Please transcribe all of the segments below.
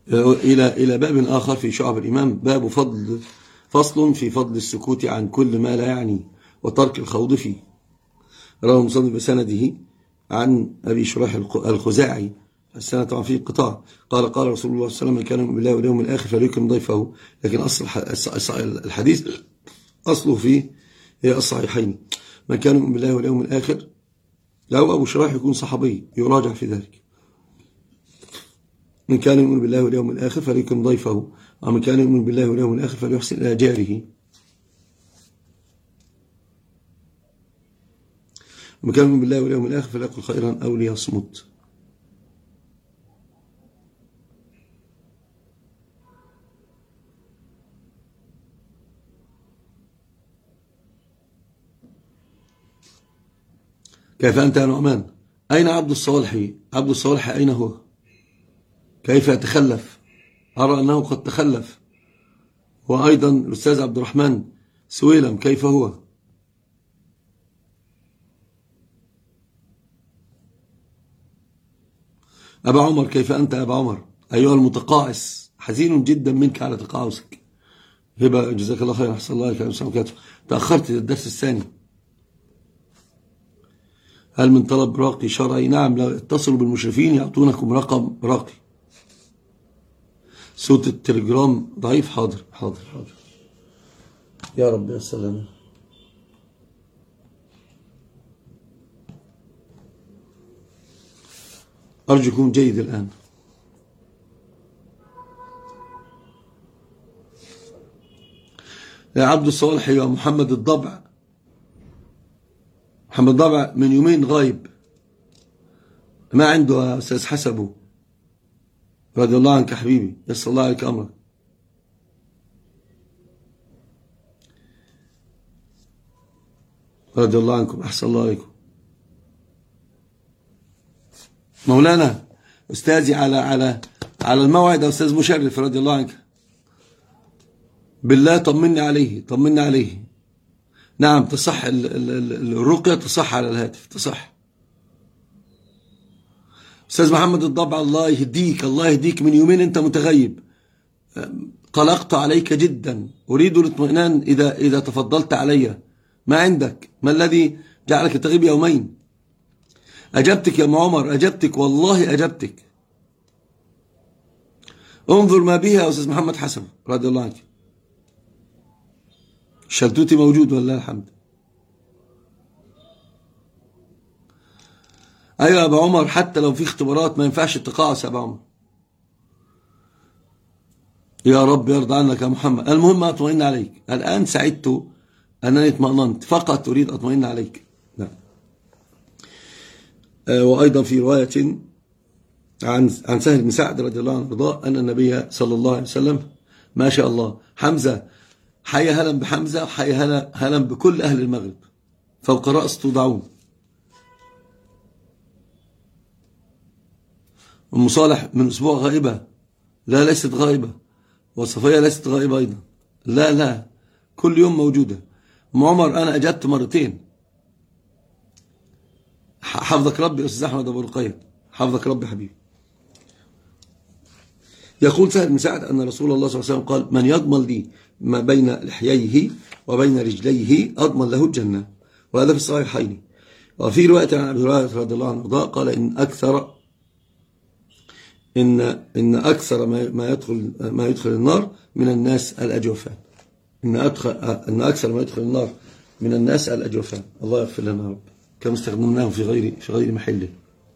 إلى باب آخر في شعب الإمام، باب فصل في فضل السكوت عن كل ما لا يعني وترك الخوض فيه. رواه المصنف بسنده عن أبي شريح الخزاعي، السنة طبعا فيه قطاع، قال قال رسول الله صلى الله عليه وسلم: من كان يؤمن بالله واليوم الآخر فليكرم ضيفه. لكن أصل الحديث أصله فيه هي الصحيحين. من كان يؤمن بالله واليوم الآخر، لو أبو شريح يكون صحابي يراجع في ذلك. من كان يؤمن بالله واليوم الآخر فليكرم ضيفه، ومن كان يؤمن بالله واليوم الآخر فليحسن إلى جاره. ومن كان يؤمن بالله واليوم الآخر فليقل خيرا أو ليصمت. كيف أنت يا نعمان؟ أين عبد الصالح؟ عبد الصالح أين هو؟ كيف يتخلف؟ أرى أنه قد تخلف. وأيضا الأستاذ عبد الرحمن سويلم كيف هو؟ أبا عمر كيف أنت يا أبا عمر؟ أيها المتقاعس، حزين جدا منك على تقاعسك. هبة جزاك الله خير، أحسن الله عليك. تأخرت للدرس الثاني. هل من طلب راقي شرعي؟ نعم، لو اتصلوا بالمشرفين يعطونكم رقم راقي. صوت التليجرام ضعيف. حاضر حاضر حاضر. يا رب يا سلام. أرجوكم جيد الآن. يا عبد الصالح يا محمد الضبع. محمد الضبع من يومين غايب، ما عنده يا أستاذ حسبه. رضي الله عنك حبيبي، يسر الله عليك أمرك. رضي الله عنكم، أحسن الله عليكم. مولانا أستاذي على الموعد يا أستاذ مشرف، رضي الله عنك. بالله طمني عليه، طمني عليه. نعم تصح الرقية، تصح على الهاتف، تصح. أستاذ محمد الضبع الله يهديك، الله يهديك. من يومين أنت متغيب، قلقت عليك جدا. أريد الاطمئنان إذا تفضلت علي. ما عندك؟ ما الذي جعلك تغيب يومين؟ أجبتك يا أم عمر، أجبتك والله أجبتك. انظر ما بها يا أستاذ محمد حسن رضي الله عنك. الشلتوتي موجود والله الحمد. أيوة يا أبا عمر، حتى لو في اختبارات ما ينفعش التقاعس يا أبا عمر. يا رب يرضى عنك يا محمد. المهم أطمئن عليك. الآن سعدت أنني اطمئننت، فقط أريد أطمئن عليك. نعم. وأيضا في رواية عن سهل بن سعد رضي الله عنه وارضاه أن النبي صلى الله عليه وسلم، ما شاء الله، حمزة حي هلا بحمزة، حي هلا بكل أهل المغرب، فوق رأس توضعون. أم صالح من أسبوع غائبة. لا ليست غائبة. وصفية ليست غائبة أيضا. لا كل يوم موجودة. أم عمر أنا أجدت مرتين. حفظك ربي يا أستاذ أحمد أبو رقية، حفظك ربي حبيبي. يقول سهل بن سعد أن رسول الله صلى الله عليه وسلم قال: من يضمن لي ما بين لحييه وبين رجليه أضمن له الجنة. وهذا في الصحيحين. وفي رواية عن أبي هريرة رضي الله عنه وارضاه قال: إن أكثر ما يدخل النار من الناس الأجوفان. إن أكثر ما يدخل النار من الناس الأجوفان. الله يغفر لنا يا رب، كما استخدمناه في غير محله.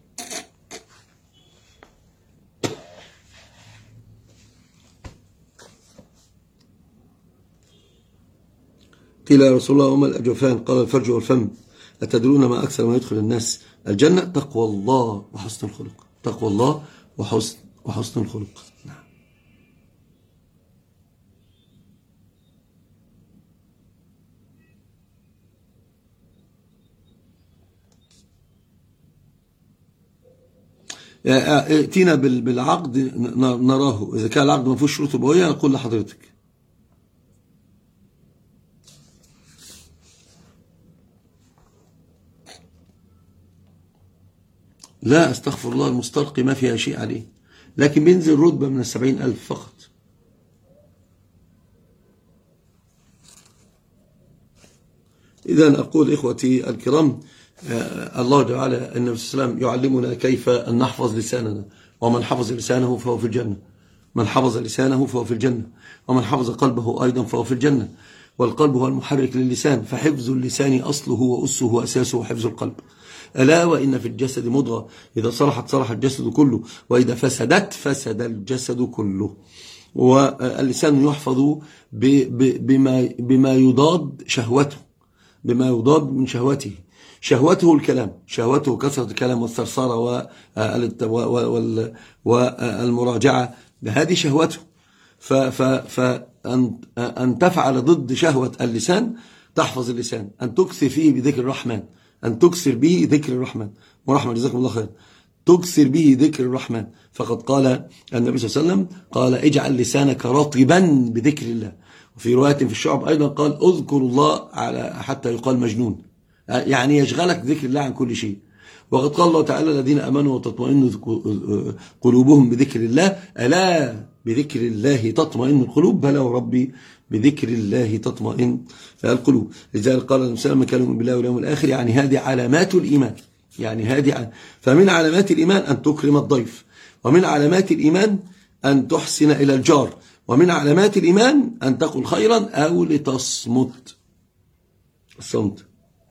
قيل يا رسول الله وما الأجوفان؟ قال: الفرج والفم. أتدرون ما أكثر ما يدخل الناس الجنة؟ تقوى الله وحسن الخلق. تقوى الله وحسن الخلق. نعم. ائتينا بالعقد نراه. إذا كان العقد ما فيهوش شروط ربوية نقول لحضرتك. لا استغفر الله، المسترقي ما فيها شيء عليه. لكن بينزل رتبة من 70,000 فقط. إذا أقول إخوتي الكرام، الله تعالى النبي صلى الله عليه وسلم يعلمنا كيف أن نحفظ لساننا، ومن حفظ لسانه فهو في الجنة، من حفظ لسانه فهو في الجنة، ومن حفظ قلبه أيضا فهو في الجنة. والقلب هو المحرك للسان، فحفظ اللسان أصله وأسه وأساسه حفظ القلب. ألا وإن في الجسد مضغة إذا صلحت صلح الجسد كله، وإذا فسدت فسد الجسد كله. واللسان يحفظ بما يضاد شهوته، بما يضاد من شهوته. شهوته الكلام، شهوته كثرة الكلام والثرثرة والمراجعة، هذه شهوته. فأن تفعل ضد شهوة اللسان تحفظ اللسان، أن تكثر فيه بذكر الرحمن، أن تكثر به ذكر الرحمن. ورحمة جزاكم الله خير. تكثر به ذكر الرحمن، فقد قال النبي صلى الله عليه وسلم قال اجعل لسانك رطبا بذكر الله. وفي رواية في الشعب أيضا قال اذكر الله على حتى يقال مجنون، يعني يشغلك ذكر الله عن كل شيء. وقد قال الله تعالى الذين أمنوا وتطمئن قلوبهم بذكر الله، ألا بذكر الله تطمئن القلوب، بلى وربي بذكر الله تطمئن القلوب. لذلك قال النبي صلى الله عليه وسلم من كان يؤمن بالله واليوم الآخر، يعني هذه علامات الإيمان، يعني هذه. فمن علامات الإيمان أن تكرم الضيف، ومن علامات الإيمان أن تحسن إلى الجار، ومن علامات الإيمان أن تقول خيرا أو لتصمت. الصمت.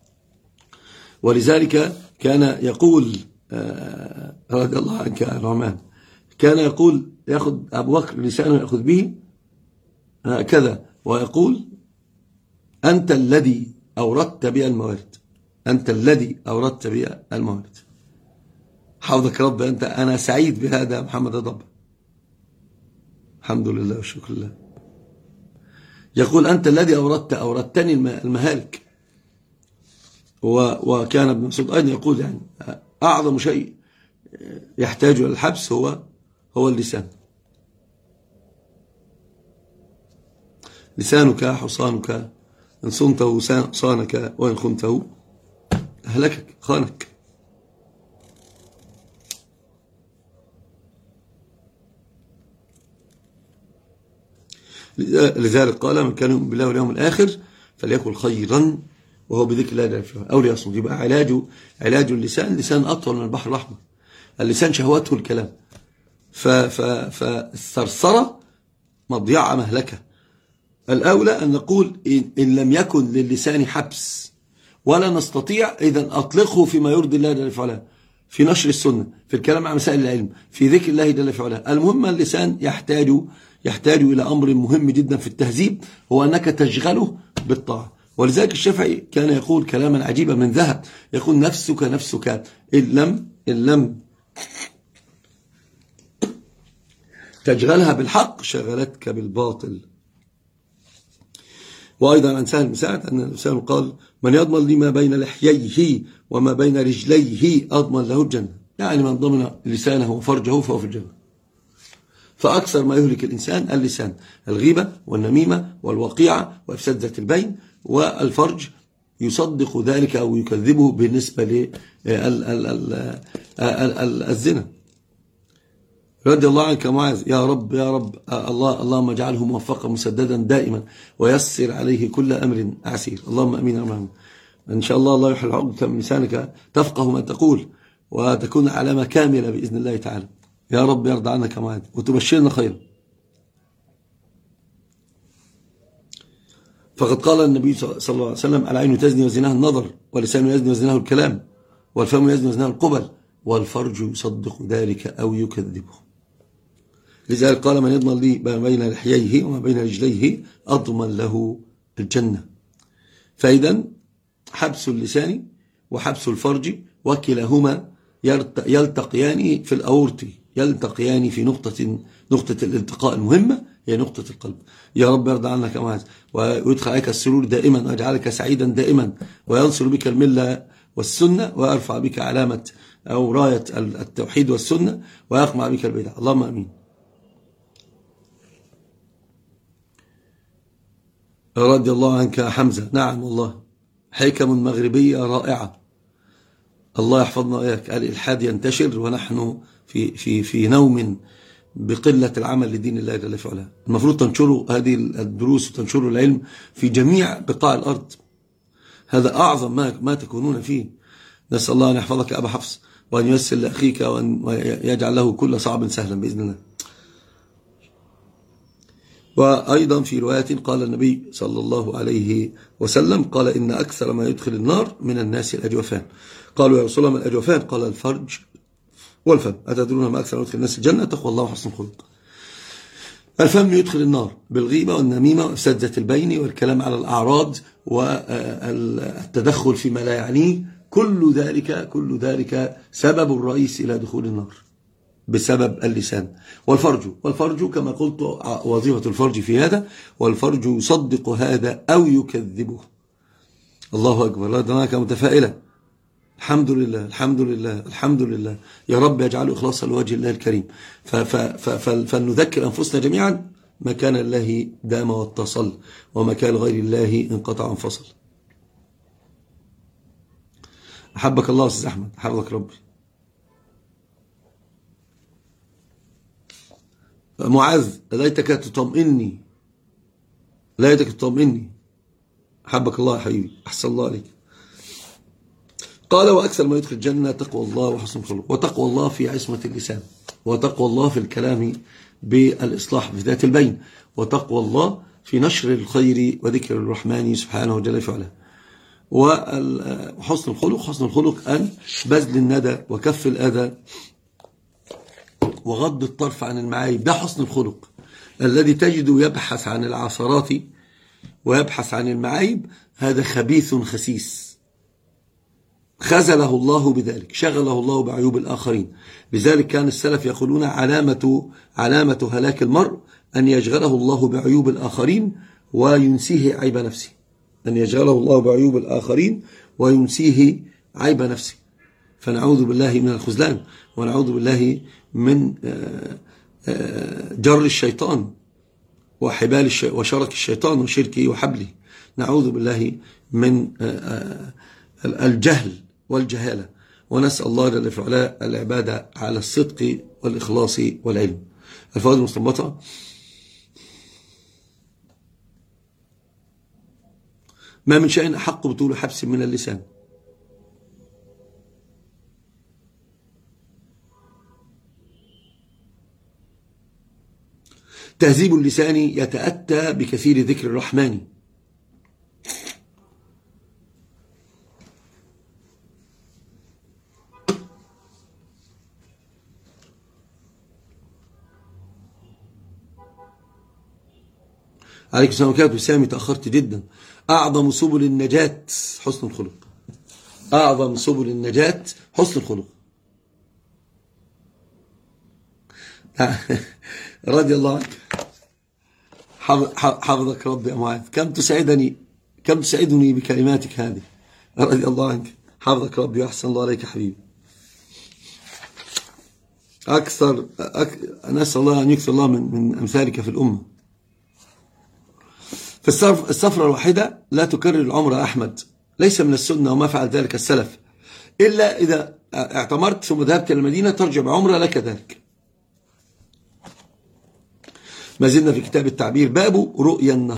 ولذلك كان يقول رضي الله عنك يا الرحمن، كان يقول يأخذ أبو بكر لسانه يأخذ به هكذا ويقول أنت الذي أوردت بي الموارد، أنت الذي أوردت بي الموارد. حفظك رب أنت. أنا سعيد بهذا محمد رب، الحمد لله والشكر لله. يقول أنت الذي أوردتني المهالك. وكان ابن مسعود أيضا يقول يعني أعظم شيء يحتاج إلى الحبس هو اللسان. لسانك حصانك، إن صنته صانك وإن خنته أهلكك خانك. لذلك قال من كان يؤمن بالله واليوم الآخر فليأكل خيرا وهو بذكر الله أو ليصمت. يبقى علاج اللسان، لسان أطول من البحر الأحمر. اللسان شهوته الكلام، فالثرثرة مضيعة مهلكة. الأولى أن نقول إن لم يكن للسان حبس ولا نستطيع، إذن أطلقه فيما يرضي الله جل وعلا، في نشر السنة، في الكلام عن مسائل العلم، في ذكر الله جل وعلا. المهم اللسان يحتاج إلى أمر مهم جدا في التهذيب، هو أنك تشغله بالطاعة. ولذلك الشافعي كان يقول كلاما عجيبا من ذهب، يقول نفسك إن لم تشغلها بالحق شغلتك بالباطل. وأيضا عن سهل بن سعد أن الإنسان قال من يضمن لي ما بين لحييه وما بين رجليه أضمن له الجنة، يعني من ضمن لسانه وفرجه فهو في الجنة. فأكثر ما يهلك الإنسان اللسان، الغيبة والنميمة والوقيعة وإفساد ذات البين. والفرج يصدق ذلك أو يكذبه بالنسبة للزنا. رضي الله عنك معاذ، يا رب اللهم اجعله موفقا مسددا دائما ويسر عليه كل أمر عسير. اللهم أمين أمين. إن شاء الله يحل عقدة من لسانك تفقه ما تقول وتكون علامة كاملة بإذن الله تعالى. يا رب يرضى عنك معاذ وتبشرنا خيرا. فقد قال النبي صلى الله عليه وسلم العين تزني وزناها النظر، ولسان يزني وزناه الكلام، والفم يزني وزناه القبل، والفرج يصدق ذلك أو يكذبه. لذلك قال من يضمن لي ما بين لحييه وما بين رجليه أضمن له الجنة. فإذا حبس اللسان وحبس الفرج وكلاهما يلتقيان في الأورطة، يلتقيان في نقطة الالتقاء المهمة هي نقطة القلب. يا رب يرضى عنك معاذ ويدخل عليك السرور دائما ويجعلك سعيدا دائما وينصر بك الملة والسنة ويرفع بك علامة أو راية التوحيد والسنة ويقمع بك البدع. اللهم أمين. رضي الله عنك حمزة. نعم والله حكم مغربية رائعة. الله يحفظنا وإياك. الإلحاد ينتشر ونحن في نوم بقلة العمل لدين الله جل في علاه. المفروض تنشروا هذه الدروس وتنشروا العلم في جميع بقاع الأرض. هذا أعظم ما تكونون فيه. نسأل الله أن يحفظك أبا حفص، وأن ييسر لأخيك، وأن يجعل له كل صعب سهلا بإذن الله. وأيضا في رواية قال النبي صلى الله عليه وسلم قال إن أكثر ما يدخل النار من الناس الأجوفان. قالوا يا رسول الله ما الأجوفان؟ قال الفرج والفم. أتدرون ما أكثر ما يدخل الناس الجنة؟ تقوى الله وحسن الخلق. الفم يدخل النار بالغيبة والنميمة وإفساد ذات البين والكلام على الأعراض والتدخل فيما لا يعنيه. كل ذلك سبب الرئيس إلى دخول النار بسبب اللسان. والفرج كما قلت وظيفة الفرج في هذا، والفرج يصدق هذا أو يكذبه. الله أكبر. لا دناك متفائلة. الحمد لله الحمد لله الحمد لله. يا رب يجعله إخلاصا لوجه الله الكريم. فلنذكر أنفسنا جميعا ما كان الله دام واتصل، وما كان غير الله انقطع وانفصل. أحبك الله أستاذ أحمد، حفظك ربي. معاذ ليتك تطمئني، ليتك تطمئني. أحبك الله يا حبيبي، أحسن الله عليك. قال وأكثر ما يدخل الجنة تقوى الله وحسن الخلق. وتقوى الله في عصمة اللسان، وتقوى الله في الكلام بالإصلاح في ذات البين، وتقوى الله في نشر الخير وذكر الرحمن سبحانه جل وعلا. وحسن الخلق، حسن الخلق أن بذل الندى وكف الأذى وغض الطرف عن المعايب. ده حسن الخلق الذي تجده يبحث عن العثرات ويبحث عن المعايب. هذا خبيث خسيس خذله الله بذلك، شغله الله بعيوب الآخرين. لذلك كان السلف يقولون علامة هلاك المرء أن يشغله الله بعيوب الآخرين وينسيه عيب نفسه. أن يشغله الله بعيوب الآخرين وينسيه عيب نفسه. فنعوذ بالله من الخذلان، ونعوذ بالله من جر الشيطان وحبال وشرك الشيطان وشركه وحبله. نعوذ بالله من الجهل والجهالة، ونسأل الله جل وعلا العبادة على الصدق والإخلاص والعلم. الفوائد المستنبطة: ما من شيء أحق بطول حبس من اللسان. تهذيب اللسان يتأتى بكثير ذكر الرحمن. عليكم السلام عليكم وسامي، تأخرت جدا. أعظم سبل النجاة حسن الخلق. أعظم سبل النجاة حسن الخلق. رضي الله عنك، حفظك ربي يا معاذ. كم تسعدني بكلماتك هذه. رضي الله عنك، حفظك ربي وأحسن الله عليك حبيبي. نسأل الله أن يكثر الله من أمثالك في الأمة. فالسفرة الواحدة لا تكرر العمر أحمد، ليس من السنة، وما فعل ذلك السلف إلا إذا اعتمرت ثم ذهبت إلى المدينة ترجع بعمرة لك ذلك. ما زلنا في كتاب التعبير، باب رؤيا النهار.